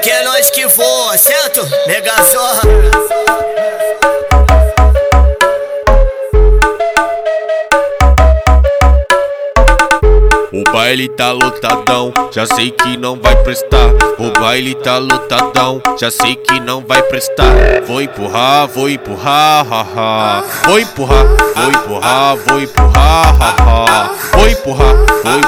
que é nós que voa, certo? Mega Zorra. O baile tá lotadão, já sei que não vai prestar. O baile tá lotadão, já sei que não vai prestar. Vou empurrar, haha. Vou empurrar, vou empurrar, haha. Vou empurrar,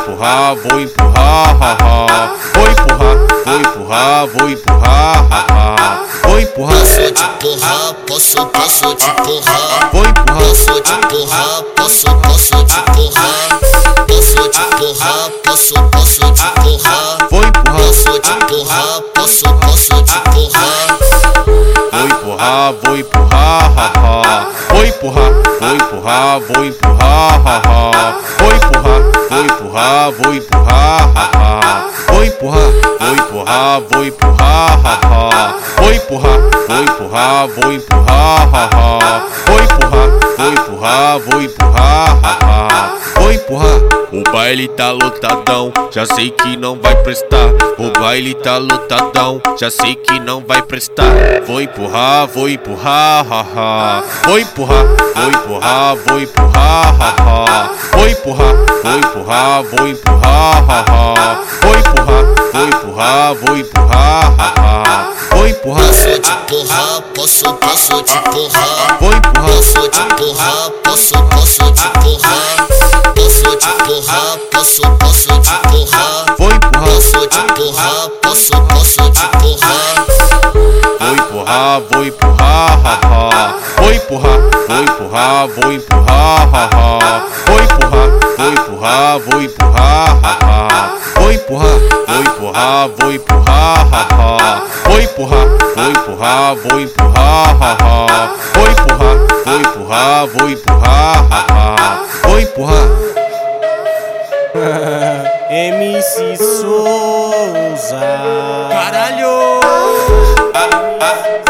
haha. Vou empurrar, haha. Vou empurrar. Posso te empurrar, posso te empurrar. Vou empurrar. Posso te empurrar, posso te empurrar. Posso te empurrar, posso te empurrar. Vou empurrar. Posso te empurrar, posso te empurrar. Vou empurrar, haha. Vou empurrar, vou empurrar, haha. Vou empurrar, vou empurrar, haha. Vou empurrar, vou empurrar, haha. Vou empurrar, vou empurrar, haha. Vou empurrar, vou empurrar, haha. Vou empurrar. O baile tá lotadão, já sei que não vai prestar. O baile tá lotadão, já sei que não vai prestar. Vou empurrar, haha. Vou empurrar, vou empurrar, haha. Vou empurrar, vou empurrar, haha. Vou empurrar, vou empurrar, haha. Vou empurrar. Posso te empurrar, posso te empurrar. Vou empurrar. Posso te empurrar, posso te empurrar. Posso te empurrar, posso te empurrar. Vou empurrar. Posso te empurrar, posso te empurrar. Vou empurrar, haha. Vou empurrar, vou empurrar, haha. Vou empurrar, vou empurrar, haha. Vou empurrar, vou empurrar, haha. Vou empurrar, vou empurrar, haha. Vou empurrar, vou empurrar, haha. Vou empurrar. MC Souza. Caralho!